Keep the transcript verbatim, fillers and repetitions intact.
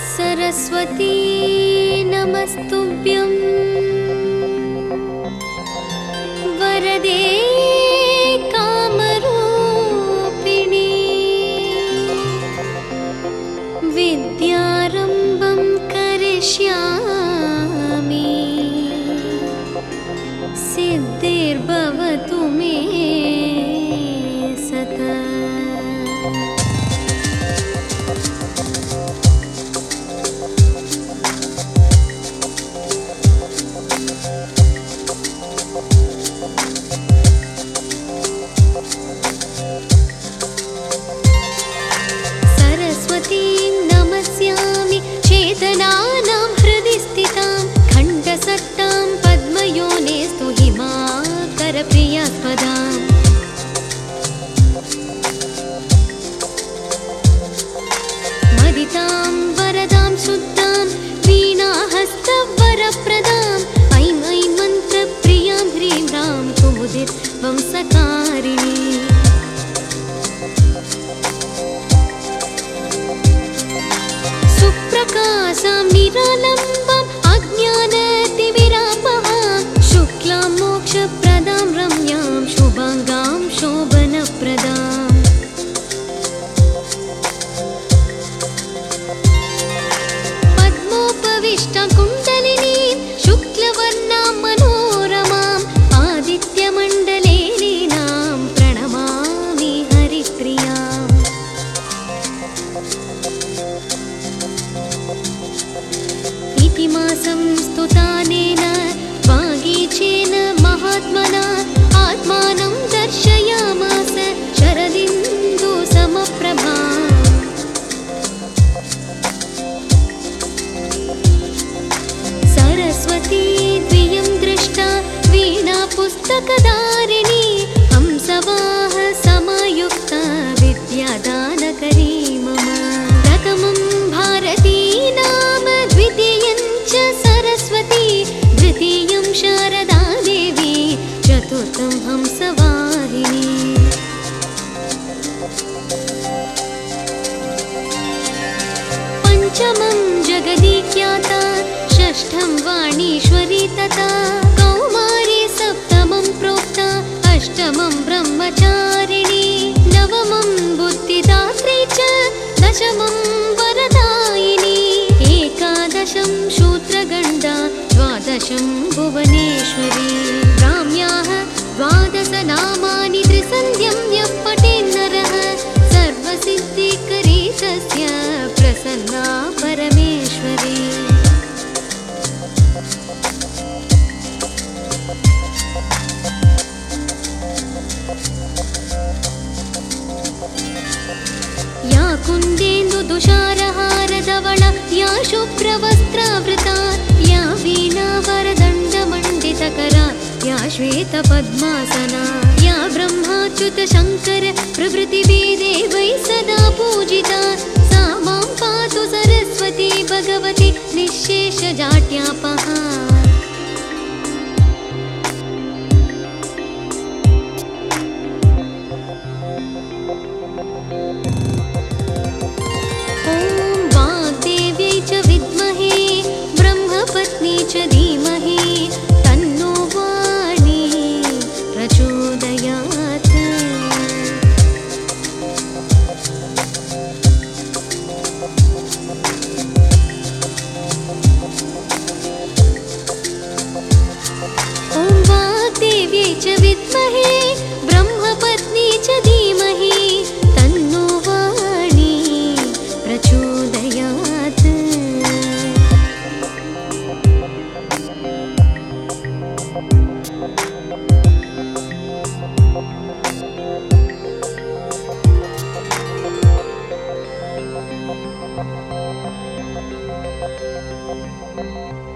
सरस्वती नमस्तुभ्यं वरदे कामरूपिणी विद्यारम्भं करिष्यामि सिद्धिर्भवतु मे सदा। सरस्वतीं नमस्यामि चेतनानां हृदि स्थितां खण्डसत्तां पद्मयोनेस्तु हिमाकरप्रियास्पदाम्। मदितां वरदां शुद्धां वीणाहस्तवरप्रदां ऐं ऐं मन्त्रप्रियां ह्रीं ह्रां कुमुदिर्वंशकारिणी। सुप्रकाशां निरालम्बाम् अज्ञानतिमिरापहां शुक्लां मोक्षप्रदां रम्यां शुभाङ्गां शोभनप्रदाम्। पद्मोपविष्टां कुण्डलिनीं शुक्लवर्णां मनोरमाम् आदित्यमण्डले लीनां प्रणमामि हरिप्रियाम्। इति मासं स्तुतानेन वागीचेन महात्मना आत्मानं दर्शयामास शरदिन्दु समप्रभाम्। सरस्वती द्वियं दृष्टा वीणा पुस्तकधारिणी हंसवाह समायुक्ता विद्यादानकरी मम। प्रथमं भारती नाम द्वितीयं च सरस्वती तृतीयं शारदा देवी चतुर्थं हंसवाहिनी। पञ्चमं जगदीख्याता षष्ठं वाणीश्वरी तथा कौमारी सप्तमं प्रोक्ता अष्टमं ब्रह्मचारिणी नवमं बुद्धिदात्री च दशमं वरदायिनी एकादशं शूद्रगण्डा द्वादशं भुवनेश्वरी। राम्याः द्वादश नामानि त्रिसन्ध्यं यः पठेन्नरः सर्वसिद्धिकरी तस्य प्रसन्ना परमेश्वरी। या कुन्देन्दुतुषारहारधवला या शुभ्रवस्त्रावृता या वीणावरदण्डमण्डितकरा या श्वेतपद्मासना या ब्रह्माच्युतशङ्कर प्रभृतिभिर्देवैः सदा पूजिता सा मां पातु सरस्वती भगवती निःशेषजाड्यापहा। ब्रह्मपत्नी च धीमहि तन्नो वाणी प्रचोदयात्। ॐ वाग्देव्यै च विद्महे ब्रह्मपत्नी च धीमहि तन्नो वाणी प्रचोदयात्। Thank you.